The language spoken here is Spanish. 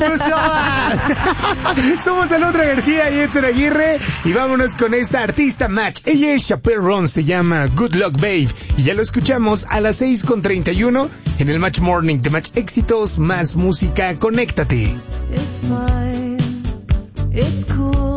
Somos Alondra García y Edson Aguirre y vámonos con esta artista match. Ella es Chappelle Roan, se llama Good Luck Babe y ya lo escuchamos a las 6:31 en el Match Morning de Match Éxitos más música. Conéctate. It's fine, it's cool.